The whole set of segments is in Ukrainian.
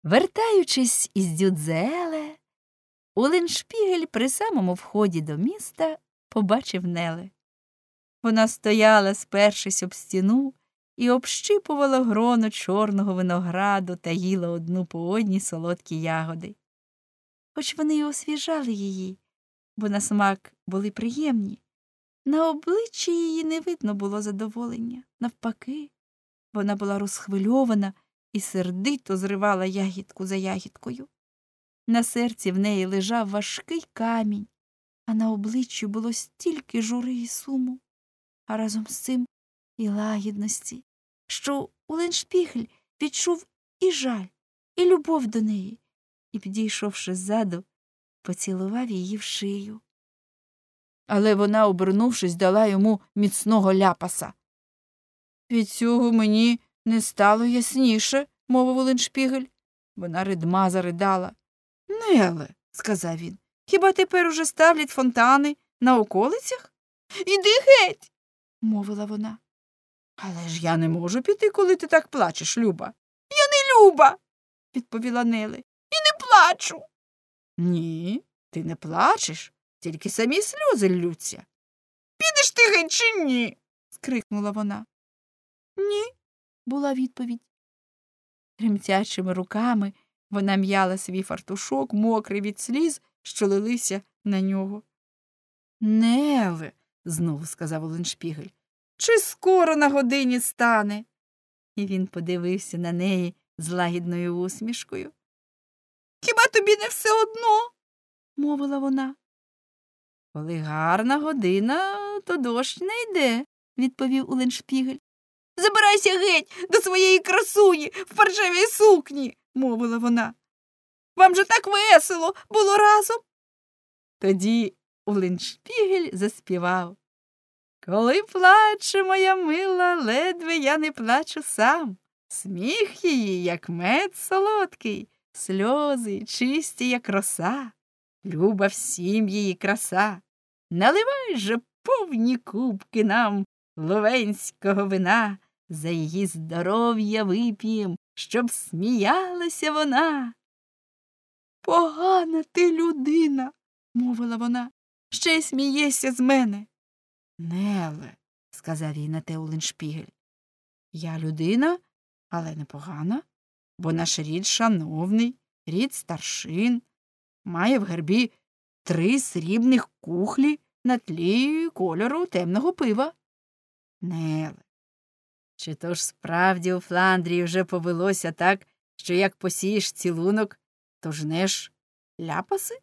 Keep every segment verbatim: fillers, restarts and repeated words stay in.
Вертаючись із Дзюдзееле, Улленшпігель при самому вході до міста побачив Неле. Вона стояла, спершись об стіну, і общипувала гроно чорного винограду та їла одну по одній солодкі ягоди. Хоч вони й освіжали її, бо на смак були приємні, на обличчі її не видно було задоволення. Навпаки, вона була розхвильована і сердито зривала ягідку за ягідкою. На серці в неї лежав важкий камінь, а на обличчі було стільки жури і суму, а разом з цим і лагідності, що Улленшпігель відчув і жаль, і любов до неї, і, підійшовши ззаду, поцілував її в шию. Але вона, обернувшись, дала йому міцного ляпаса. «Від цього мені не стало ясніше», – мовив Улленшпігель. Вона ридма заридала. «Неле», – сказав він, – «хіба тепер уже ставлять фонтани на околицях?» «Іди геть», – мовила вона. «Але ж я не можу піти, коли ти так плачеш, Люба». «Я не Люба», – відповіла Неле, – «і не плачу». «Ні, ти не плачеш, тільки самі сльози ллються». «Підеш ти геть чи ні?» – скрикнула вона. «Ні», – була відповідь. Тремтячими руками вона м'яла свій фартушок, мокрий від сліз, що лилися на нього. «Неле», – знову сказав Улленшпігель, – «чи скоро на годині стане?» І він подивився на неї з лагідною усмішкою. «Хіба тобі не все одно?» – мовила вона. «Коли гарна година, то дощ не йде», – відповів Улленшпігель. «Забирайся геть до своєї красуні в паршивій сукні», – мовила вона. «Вам же так весело було разом». Тоді Улленшпігель заспівав. «Коли плаче моя мила, ледве я не плачу сам. Сміх її, як мед солодкий, сльози чисті, як роса. Люба всім її краса. Наливай же повні кубки нам ловенського вина. За її здоров'я вип'єм, щоб сміялася вона». «Погана ти людина», – мовила вона, – «ще й смієшся з мене». «Неле», – сказав їй на те Улленшпігель, – «я людина, але не погана, бо наш рід шановний, рід старшин, має в гербі три срібних кухлі на тлі кольору темного пива». «Неле, чи то ж справді у Фландрії вже повелося так, що як посієш цілунок, то жнеш ляпаси?»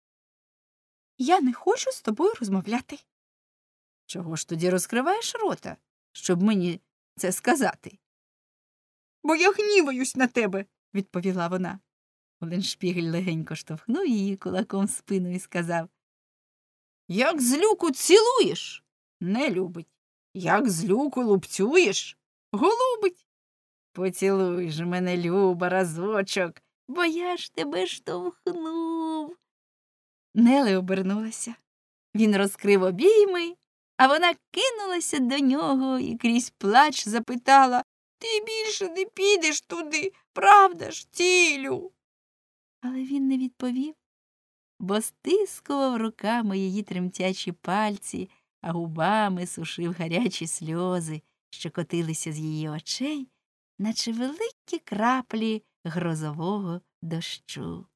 «Я не хочу з тобою розмовляти». «Чого ж тоді розкриваєш рота, щоб мені це сказати?» «Бо я гніваюсь на тебе», – відповіла вона. Улленшпігель легенько штовхнув її кулаком в спину і сказав. «Як злюку цілуєш – не любить, як злюку лупцюєш – голубить. Поцілуй ж мене, Люба, разочок, бо я ж тебе штовхнув». Неле обернулася. Він розкрив обійми, а вона кинулася до нього і крізь плач запитала: «Ти більше не підеш туди, правда ж, цілю?» Але він не відповів, бо стискував руками її тремтячі пальці, а губами сушив гарячі сльози, що котилися з її очей, наче великі краплі грозового дощу.